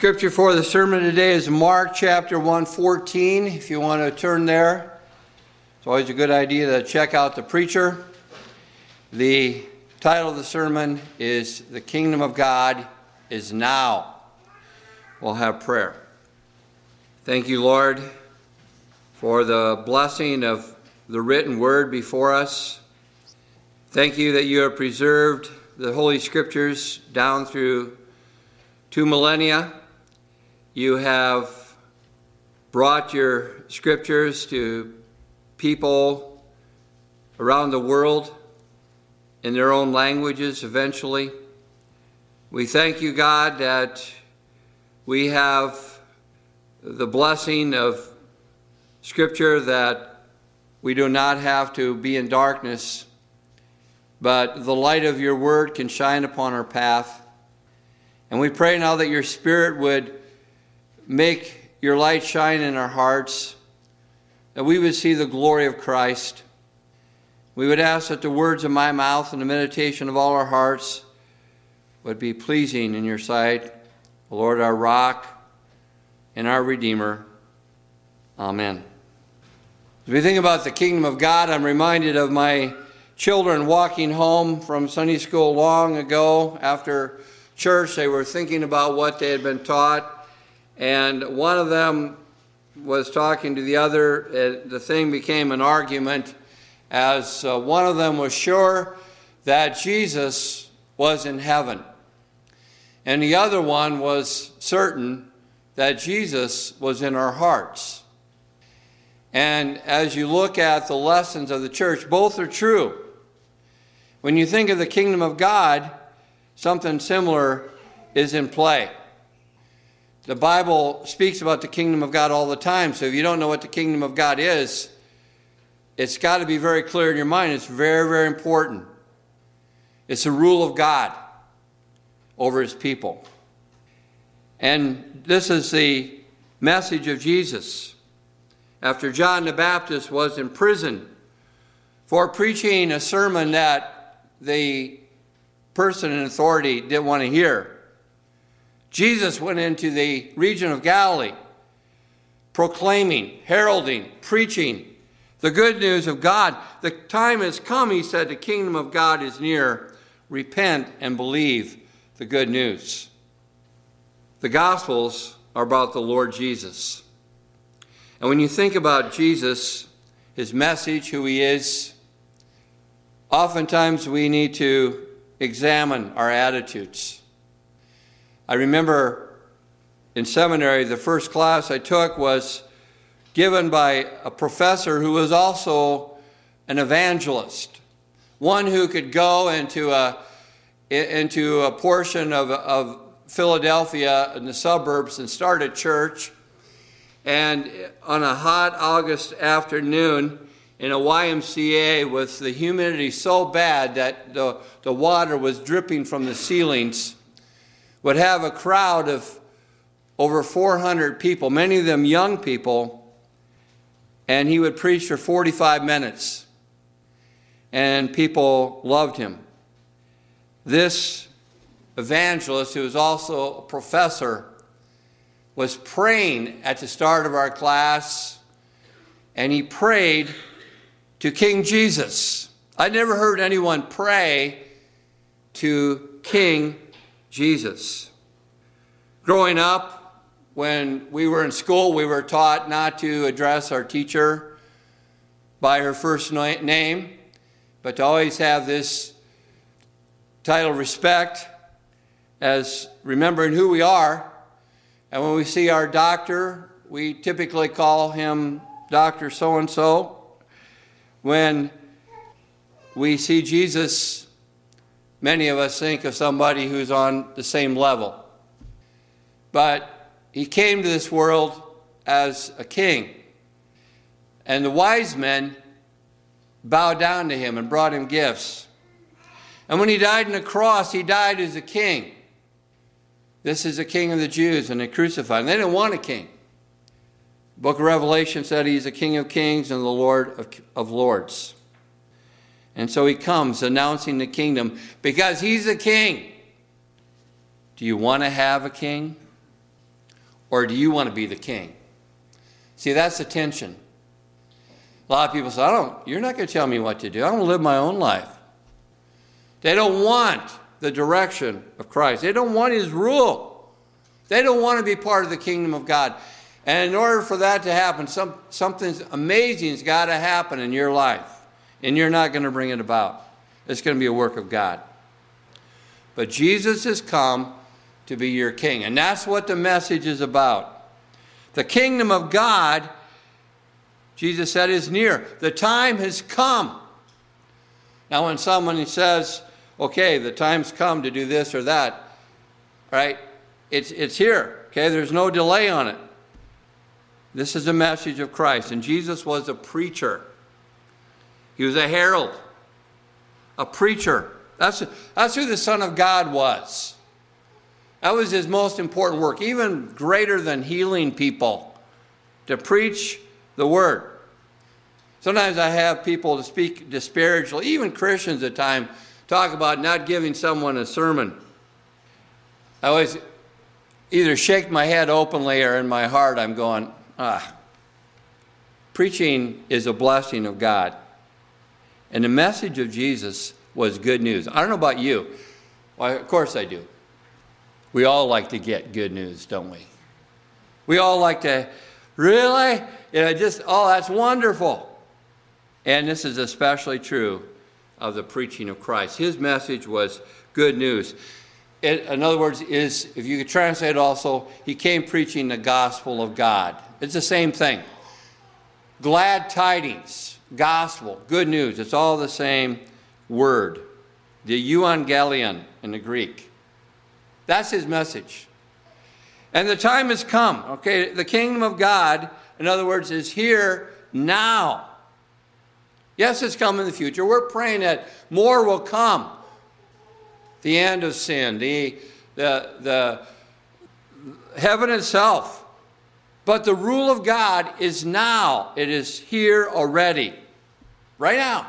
Scripture for the sermon today is Mark chapter 1:14. If you want to turn there, it's always a good idea to check out the preacher. The title of the sermon is "The Kingdom of God is Now." We'll have prayer. Thank you, Lord, for the blessing of the written word before us. Thank you that you have preserved the Holy Scriptures down through 2 millennia. You have brought your scriptures to people around the world in their own languages eventually. We thank you, God, that we have the blessing of Scripture, that we do not have to be in darkness, but the light of your word can shine upon our path. And we pray now that your Spirit would make your light shine in our hearts, that we would see the glory of Christ. We would ask that the words of my mouth and the meditation of all our hearts would be pleasing in your sight, Lord, our rock and our Redeemer. Amen. As we think about the kingdom of God, I'm reminded of my children walking home from Sunday school long ago. After church, they were thinking about what they had been taught, and one of them was talking to the other. The thing became an argument, as one of them was sure that Jesus was in heaven, and the other one was certain that Jesus was in our hearts. And as you look at the lessons of the church, both are true. When you think of the kingdom of God, something similar is in play. The Bible speaks about the kingdom of God all the time, so if you don't know what the kingdom of God is, it's got to be very clear in your mind. It's very, very important. It's the rule of God over his people. And this is the message of Jesus. After John the Baptist was in prison for preaching a sermon that the person in authority didn't want to hear, Jesus went into the region of Galilee, proclaiming, heralding, preaching the good news of God. The time has come, he said, the kingdom of God is near. Repent and believe the good news. The Gospels are about the Lord Jesus. And when you think about Jesus, his message, who he is, oftentimes we need to examine our attitudes. I remember in seminary, the first class I took was given by a professor who was also an evangelist, one who could go into a portion of Philadelphia in the suburbs and start a church. And on a hot August afternoon in a YMCA with the humidity so bad that the water was dripping from the ceilings, would have a crowd of over 400 people, many of them young people, and he would preach for 45 minutes. And people loved him. This evangelist, who was also a professor, was praying at the start of our class, and he prayed to King Jesus. I never heard anyone pray to King Jesus. Growing up, when we were in school, we were taught not to address our teacher by her first name, but to always have this title of respect as remembering who we are. And when we see our doctor, we typically call him Dr. So-and-so. When we see Jesus, many of us think of somebody who's on the same level. But he came to this world as a king. And the wise men bowed down to him and brought him gifts. And when he died on the cross, he died as a king. This is the King of the Jews, and they crucified him. They didn't want a king. The book of Revelation said he's the King of Kings and the Lord of Lords. And so he comes announcing the kingdom because he's a king. Do you want to have a king? or do you want to be the king? See, that's the tension. A lot of people say, you're not going to tell me what to do. I want to live my own life. They don't want the direction of Christ. They don't want his rule. They don't want to be part of the kingdom of God. And in order for that to happen, something amazing has got to happen in your life. And you're not going to bring it about. It's going to be a work of God. But Jesus has come to be your king. And that's what the message is about. The kingdom of God, Jesus said, is near. The time has come. Now when someone says, okay, the time's come to do this or that, right? It's here. Okay, there's no delay on it. This is the message of Christ. And Jesus was a preacher. He was a herald, a preacher. That's who the Son of God was. That was his most important work, even greater than healing people, to preach the word. Sometimes I have people to speak disparagingly, even Christians at times, talk about not giving someone a sermon. I always either shake my head openly or in my heart I'm going, preaching is a blessing of God. And the message of Jesus was good news. I don't know about you. Well, of course I do. We all like to get good news, don't we? We all like to, really? That's wonderful. And this is especially true of the preaching of Christ. His message was good news. In other words, if you could translate it also, he came preaching the gospel of God. It's the same thing. Glad tidings, gospel, good news. It's all the same word. The euangelion in the Greek. That's his message. And the time has come. Okay, the kingdom of God, in other words, is here now. Yes, it's come in the future. We're praying that more will come. The end of sin, the heaven itself. But the rule of God is now. It is here already. Right now.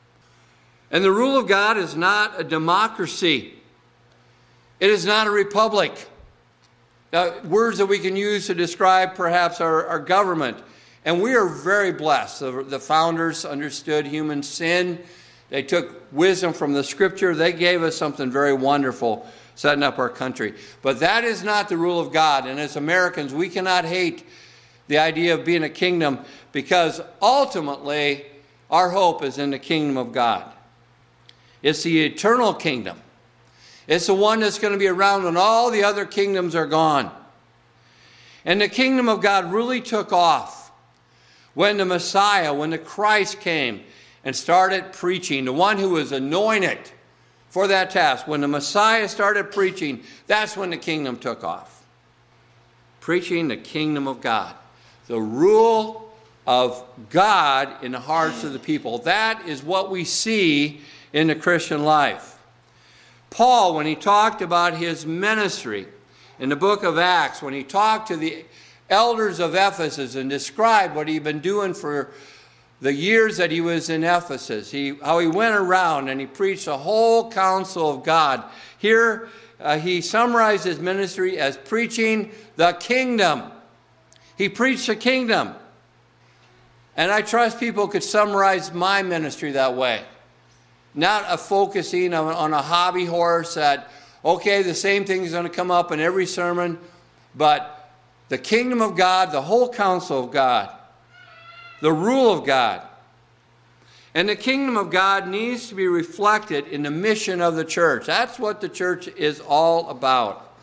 And the rule of God is not a democracy. It is not a republic. Words that we can use to describe perhaps our government. And we are very blessed. The founders understood human sin. They took wisdom from the scripture. They gave us something very wonderful setting up our country. But that is not the rule of God. And as Americans, we cannot hate the idea of being a kingdom because ultimately our hope is in the kingdom of God. It's the eternal kingdom. It's the one that's going to be around when all the other kingdoms are gone. And the kingdom of God really took off when the Messiah, when the Christ came and started preaching, the one who was anointed for that task. When the Messiah started preaching, that's when the kingdom took off. Preaching the kingdom of God. The rule of God in the hearts of the people. That is what we see in the Christian life. Paul, when he talked about his ministry in the book of Acts, when he talked to the elders of Ephesus and described what he'd been doing for the years that he was in Ephesus, how he went around and he preached the whole counsel of God. Here he summarized his ministry as preaching the kingdom. He preached the kingdom. And I trust people could summarize my ministry that way. Not a focusing on a hobby horse that, okay, the same thing is going to come up in every sermon, but the kingdom of God, the whole counsel of God, the rule of God. And the kingdom of God needs to be reflected in the mission of the church. That's what the church is all about.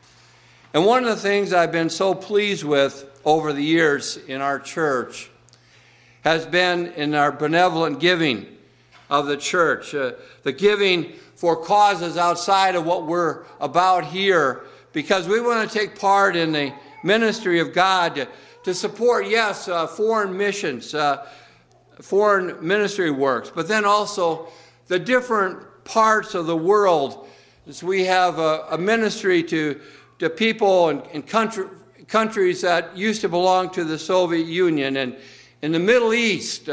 And one of the things I've been so pleased with over the years in our church has been in our benevolent giving of the church, the giving for causes outside of what we're about here, because we want to take part in the ministry of God to support, yes, foreign missions, foreign ministry works, but then also the different parts of the world. So we have a ministry to people and countries that used to belong to the Soviet Union, and in the Middle East,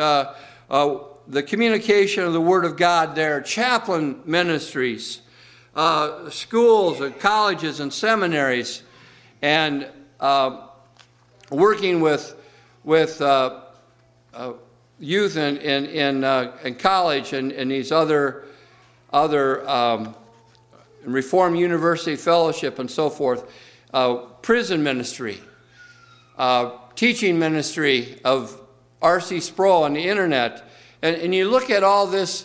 the communication of the Word of God there, chaplain ministries, schools and colleges and seminaries, and working with youth in college and these other Reformed University Fellowship and so forth, prison ministry, teaching ministry of R.C. Sproul on the internet. And you look at all this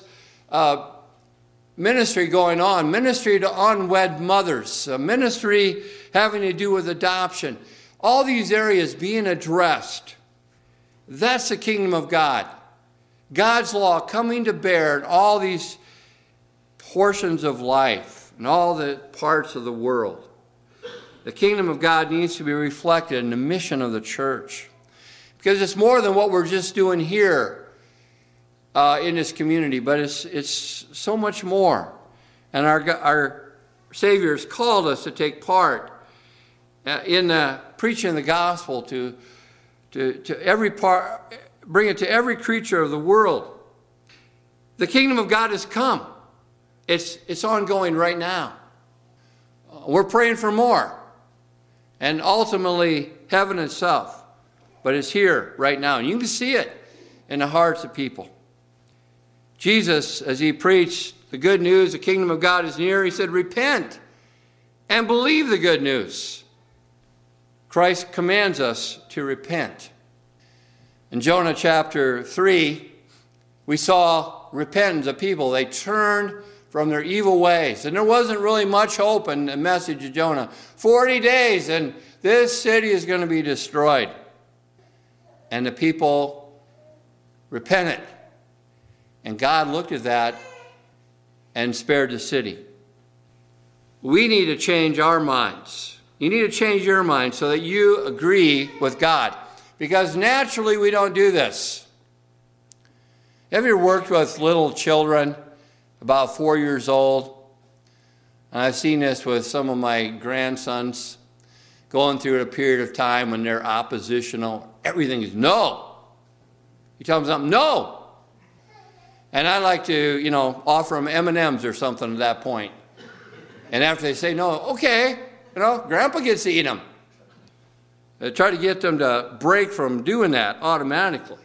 ministry going on, ministry to unwed mothers, ministry having to do with adoption, all these areas being addressed. That's the kingdom of God. God's law coming to bear in all these portions of life and all the parts of the world. The kingdom of God needs to be reflected in the mission of the church, because it's more than what we're just doing here in this community, but it's so much more. And our Savior has called us to take part in preaching the gospel to every part, bring it to every creature of the world. The kingdom of God has come. It's ongoing right now. We're praying for more, and ultimately heaven itself. But it's here right now, and you can see it in the hearts of people. Jesus, as he preached the good news, the kingdom of God is near, he said, repent and believe the good news. Christ commands us to repent. In Jonah chapter 3, we saw repentance of people. They turned from their evil ways. And there wasn't really much hope in the message of Jonah. 40 days and this city is going to be destroyed. And the people repented. And God looked at that and spared the city. We need to change our minds. You need to change your mind so that you agree with God. Because naturally we don't do this. Have you ever worked with little children, about 4 years old? And I've seen this with some of my grandsons going through a period of time when they're oppositional. Everything is no. You tell them something, no. And I like to, offer them M&Ms or something at that point. And after they say no, okay, Grandpa gets to eat them. I try to get them to break from doing that automatically.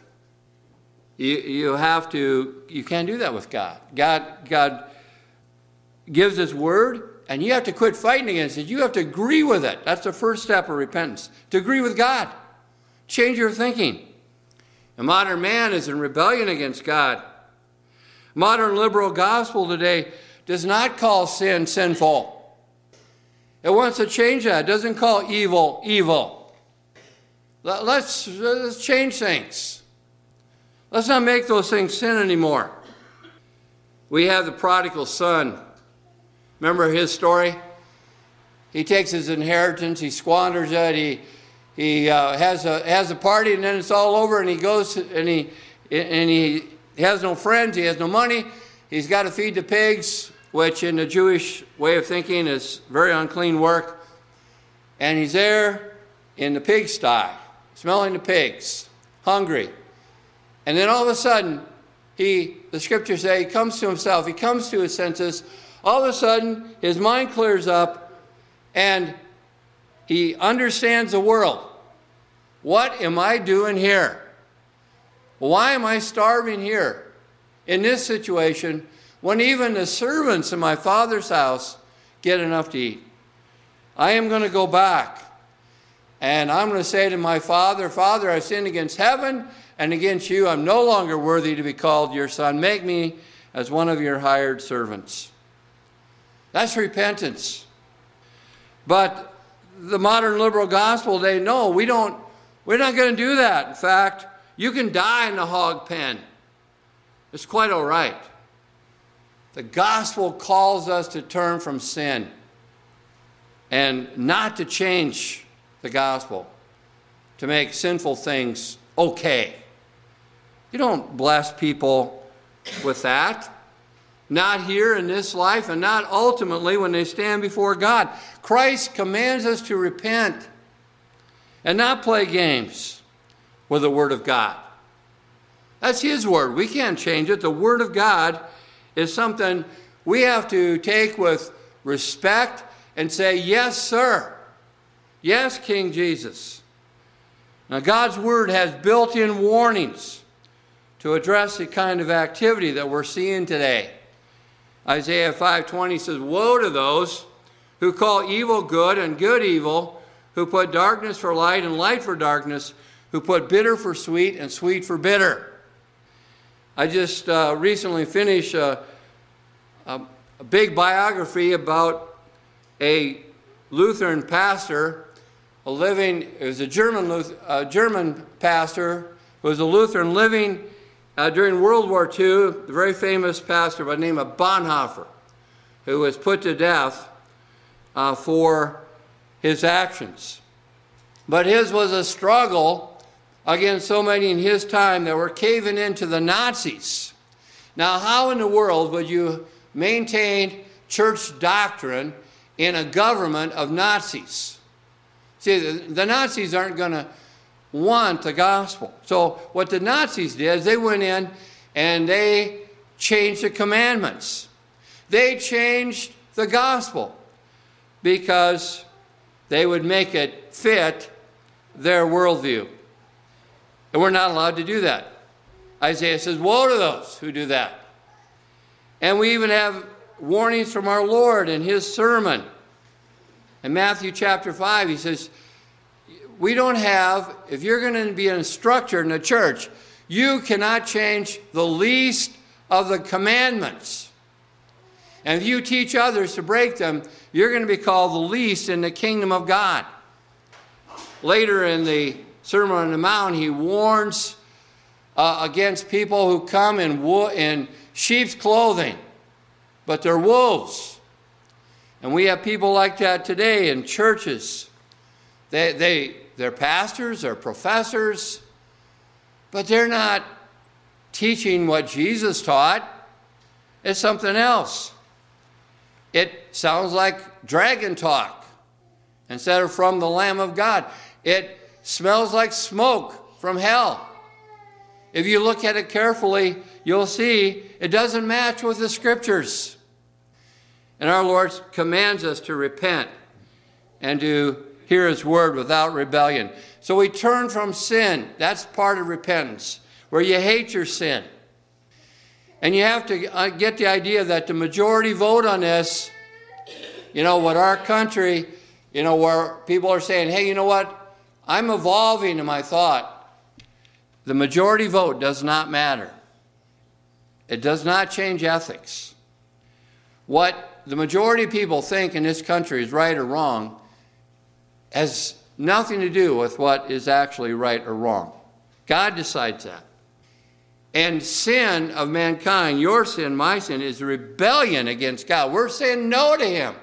You can't do that with God. God gives his word, and you have to quit fighting against it. You have to agree with it. That's the first step of repentance, to agree with God. Change your thinking. The modern man is in rebellion against God. Modern liberal gospel today does not call sin sinful. It wants to change that. It doesn't call evil evil. Let's change things. Let's not make those things sin anymore. We have the prodigal son. Remember his story? He takes his inheritance, he squanders it, he has a party, and then it's all over, and he goes and he has no friends, he has no money, he's got to feed the pigs, which in the Jewish way of thinking is very unclean work. And he's there in the pigsty, smelling the pigs, hungry. And then all of a sudden, the scriptures say, he comes to himself, he comes to his senses. All of a sudden, his mind clears up, and he understands the world. What am I doing here? Why am I starving here in this situation when even the servants in my father's house get enough to eat? I am going to go back, and I'm going to say to my father, Father, I sinned against heaven and against you. I'm no longer worthy to be called your son. Make me as one of your hired servants. That's repentance. But the modern liberal gospel, they know we're not going to do that. In fact, you can die in the hog pen. It's quite all right. The gospel calls us to turn from sin and not to change the gospel, to make sinful things okay. You don't bless people with that. Not here in this life, and not ultimately when they stand before God. Christ commands us to repent and not play games with the Word of God. That's His Word. We can't change it. The Word of God is something we have to take with respect and say, yes, sir. Yes, King Jesus. Now, God's Word has built-in warnings to address the kind of activity that we're seeing today. Isaiah 5:20 says, "Woe to those who call evil good and good evil, who put darkness for light and light for darkness, who put bitter for sweet and sweet for bitter." I just recently finished a big biography about a Lutheran pastor, it was a German pastor who was a Lutheran living during World War II, the very famous pastor by the name of Bonhoeffer, who was put to death for his actions. But his was a struggle against so many in his time that were caving into the Nazis. Now, how in the world would you maintain church doctrine in a government of Nazis? See, the Nazis aren't going to want the gospel. So what the Nazis did is they went in and they changed the commandments. They changed the gospel because they would make it fit their worldview. And we're not allowed to do that. Isaiah says, "Woe to those who do that." And we even have warnings from our Lord in his sermon. In Matthew chapter 5, he says, if you're going to be an instructor in the church, you cannot change the least of the commandments. And if you teach others to break them, you're going to be called the least in the kingdom of God. Later in the Sermon on the Mount, he warns against people who come in sheep's clothing, but they're wolves. And we have people like that today in churches. They're pastors, they're professors, but they're not teaching what Jesus taught. It's something else. It sounds like dragon talk instead of from the Lamb of God. It smells like smoke from hell. If you look at it carefully, you'll see it doesn't match with the Scriptures. And our Lord commands us to repent and to hear his word without rebellion. So we turn from sin. That's part of repentance, where you hate your sin. And you have to get the idea that the majority vote on this, what our country, where people are saying, hey, you know what? I'm evolving in my thought. The majority vote does not matter. It does not change ethics. What the majority of people think in this country is right or wrong has nothing to do with what is actually right or wrong. God decides that. And sin of mankind, your sin, my sin, is rebellion against God. We're saying no to him.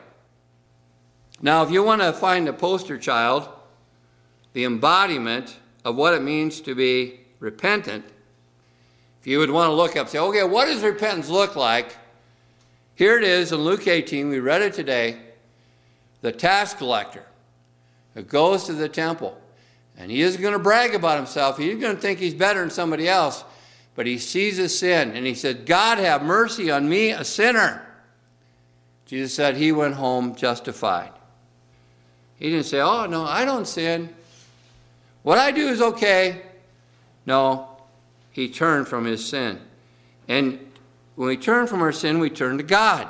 Now, if you want to find a poster child, the embodiment of what it means to be repentant, if you would want to look up, say, okay, what does repentance look like? Here it is in Luke 18, we read it today, the tax collector who goes to the temple, and he isn't going to brag about himself. He's going to think he's better than somebody else, but he sees his sin, and he said, God, have mercy on me, a sinner. Jesus said he went home justified. He didn't say, oh, no, I don't sin. What I do is okay. No, he turned from his sin. And when we turn from our sin, we turn to God.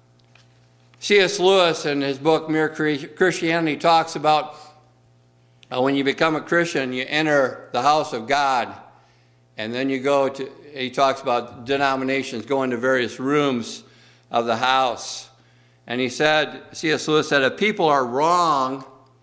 C.S. Lewis, in his book Mere Christianity, talks about when you become a Christian, you enter the house of God, and then he talks about denominations going to various rooms of the house. And he said, C.S. Lewis said, if people are wrong,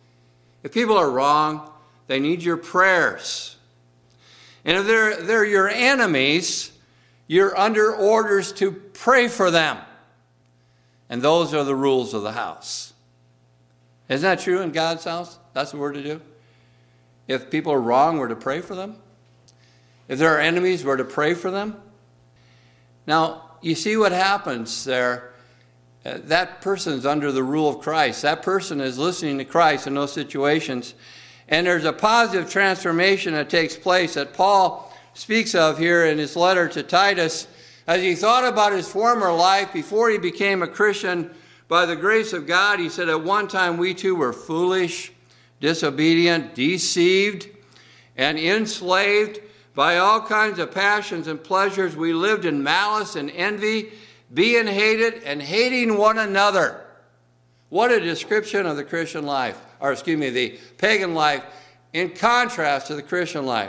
they need your prayers. And if they're your enemies, you're under orders to pray for them. And those are the rules of the house. Isn't that true in God's house? That's what we're to do. If people are wrong, we're to pray for them. If there are enemies, we're to pray for them. Now, you see what happens there. That person's under the rule of Christ. That person is listening to Christ in those situations. And there's a positive transformation that takes place that Paul speaks of here in his letter to Titus. As he thought about his former life before he became a Christian, by the grace of God, he said, at one time we too were foolish, disobedient, deceived, and enslaved by all kinds of passions and pleasures. We lived in malice and envy, being hated and hating one another. What a description of the Christian life, the pagan life, in contrast to the Christian life.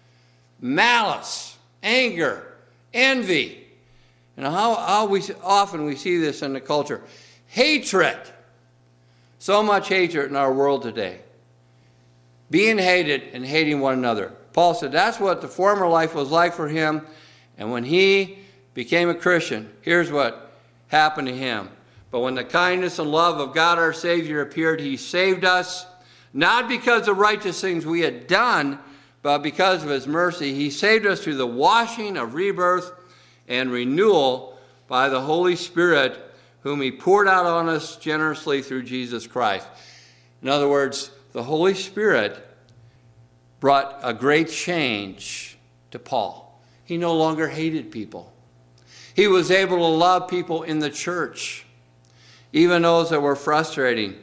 Malice, anger, envy. And how often we see this in the culture. Hatred. So much hatred in our world today. Being hated and hating one another. Paul said that's what the former life was like for him. And when he became a Christian, here's what happened to him. But when the kindness and love of God our Savior appeared, he saved us, not because of righteous things we had done, but because of his mercy. He saved us through the washing of rebirth and renewal by the Holy Spirit, whom he poured out on us generously through Jesus Christ. In other words, the Holy Spirit brought a great change to Paul. He no longer hated people. He was able to love people in the church, even those that were frustrating,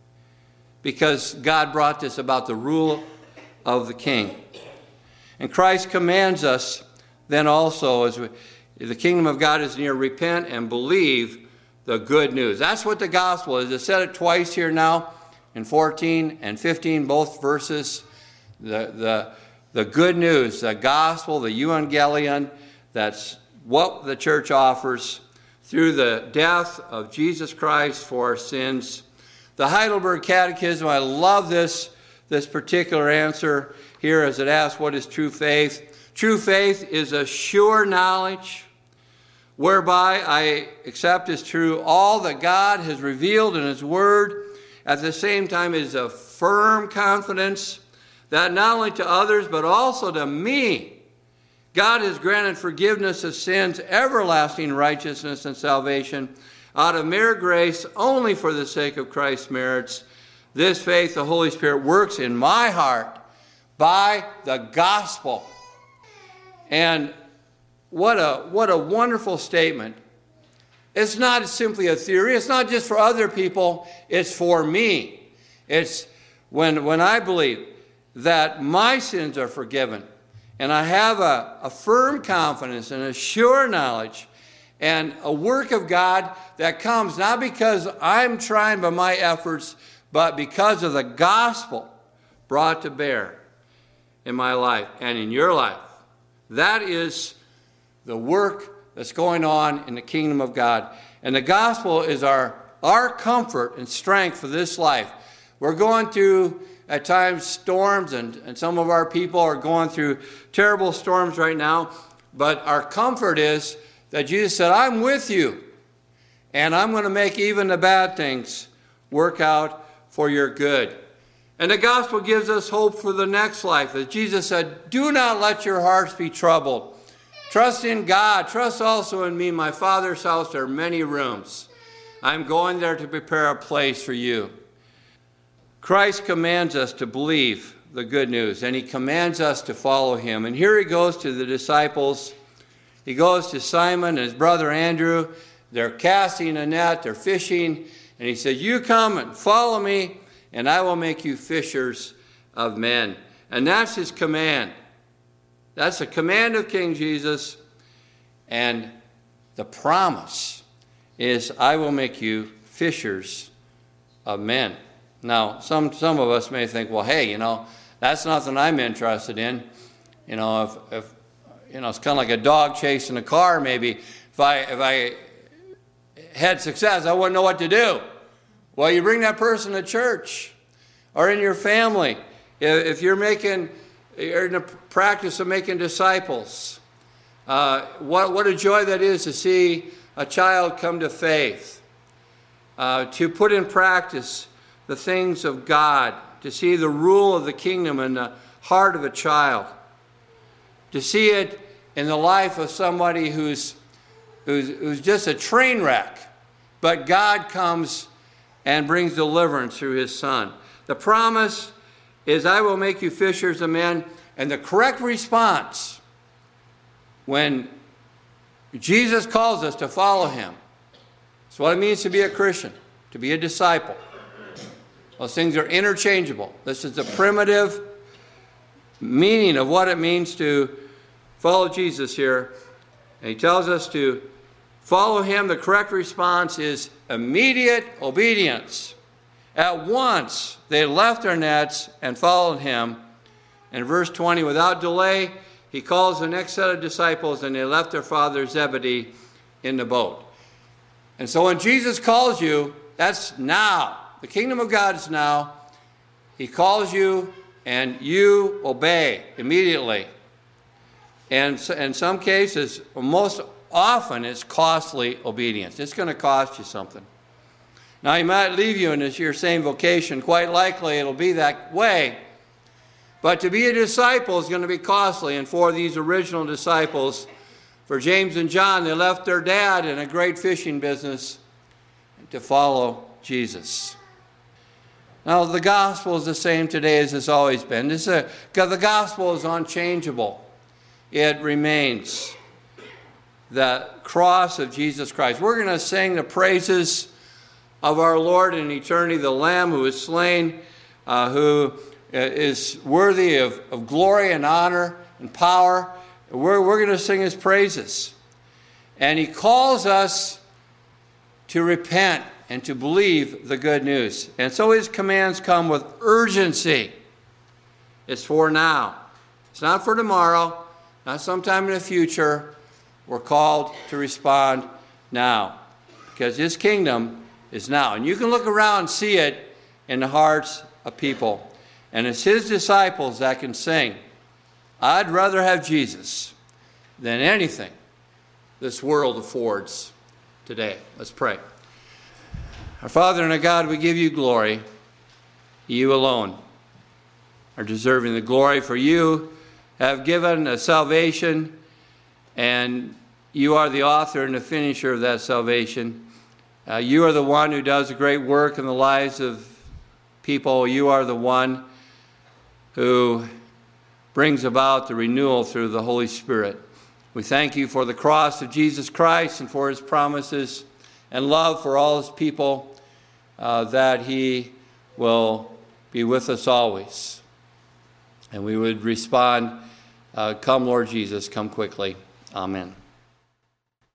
because God brought this about the rule of the king. And Christ commands us then also, as the kingdom of God is near, repent and believe the good news. That's what the gospel is. I said it twice here now, in 14 and 15, both verses. The good news, the gospel, the euangelion, that's what the church offers through the death of Jesus Christ for our sins. The Heidelberg Catechism, I love this particular answer here as it asks, what is true faith? True faith is a sure knowledge whereby I accept as true all that God has revealed in his word. At the same time, it is a firm confidence that not only to others but also to me, God has granted forgiveness of sins, everlasting righteousness and salvation out of mere grace only for the sake of Christ's merits. This faith, the Holy Spirit works in my heart by the gospel. And what a wonderful statement. It's not simply a theory. It's not just for other people. It's for me. It's when I believe that my sins are forgiven, and I have a firm confidence and a sure knowledge and a work of God that comes not because I'm trying by my efforts, but because of the gospel brought to bear in my life and in your life. That is the work that's going on in the kingdom of God. And the gospel is our comfort and strength for this life. We're going through, at times, storms, and some of our people are going through terrible storms right now. But our comfort is that Jesus said, I'm with you, and I'm going to make even the bad things work out for your good. And the gospel gives us hope for the next life. As Jesus said, do not let your hearts be troubled. Trust in God. Trust also in me. My Father's house, there are many rooms. I'm going there to prepare a place for you. Christ commands us to believe the good news, and he commands us to follow him. And here he goes to the disciples. He goes to Simon and his brother Andrew. They're casting a net, they're fishing, and he said, you come and follow me, and I will make you fishers of men. And that's his command. That's the command of King Jesus. And the promise is, I will make you fishers of men. Now, some of us may think, well, hey, that's nothing I'm interested in. If it's kind of like a dog chasing a car, maybe. If I had success, I wouldn't know what to do. Well, you bring that person to church or in your family. If you're in the practice of making disciples, what a joy that is to see a child come to faith, to put in practice the things of God, to see the rule of the kingdom in the heart of a child, to see it in the life of somebody who's just a train wreck, but God comes and brings deliverance through his Son. The promise is, I will make you fishers of men. And the correct response when Jesus calls us to follow him, it's what it means to be a Christian, to be a disciple. Those things are interchangeable. This is the primitive meaning of what it means to follow Jesus here. And he tells us to follow him. The correct response is immediate obedience. At once they left their nets and followed him. In verse 20, without delay, he calls the next set of disciples, and they left their father Zebedee in the boat. And so when Jesus calls you, that's now. The kingdom of God is now. He calls you, and you obey immediately. And in some cases, most often, it's costly obedience. It's going to cost you something. Now, he might leave you in your same vocation. Quite likely, it'll be that way. But to be a disciple is going to be costly. And for these original disciples, for James and John, they left their dad in a great fishing business to follow Jesus. Now, the gospel is the same today as it's always been. Because the gospel is unchangeable. It remains. The cross of Jesus Christ. We're going to sing the praises of our Lord in eternity, the Lamb who is slain, who is worthy of glory and honor and power. We're going to sing his praises. And he calls us to repent and to believe the good news. And so his commands come with urgency. It's for now. It's not for tomorrow, not sometime in the future. We're called to respond now, because his kingdom is now. And you can look around and see it in the hearts of people. And it's his disciples that can sing, I'd rather have Jesus than anything this world affords today. Let's pray. Our Father and our God, we give you glory. You alone are deserving the glory, for you have given a salvation, and you are the author and the finisher of that salvation. You are the one who does a great work in the lives of people. You are the one who brings about the renewal through the Holy Spirit. We thank you for the cross of Jesus Christ and for his promises and love for all his people, that he will be with us always. And we would respond, come Lord Jesus, come quickly. Amen.